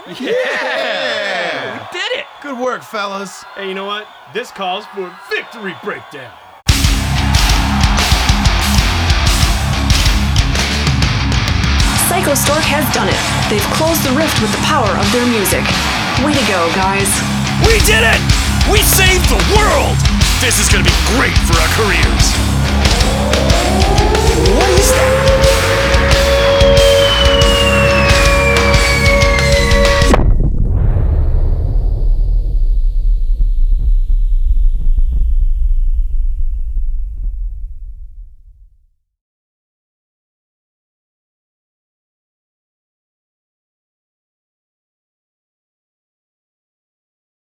Yeah! We did it! Good work, fellas. Hey, you know what? This calls for Victory Breakdown. Psycho Stork has done it. They've closed the rift with the power of their music. Way to go, guys. We did it! We saved the world! This is gonna be great for our careers. What is that?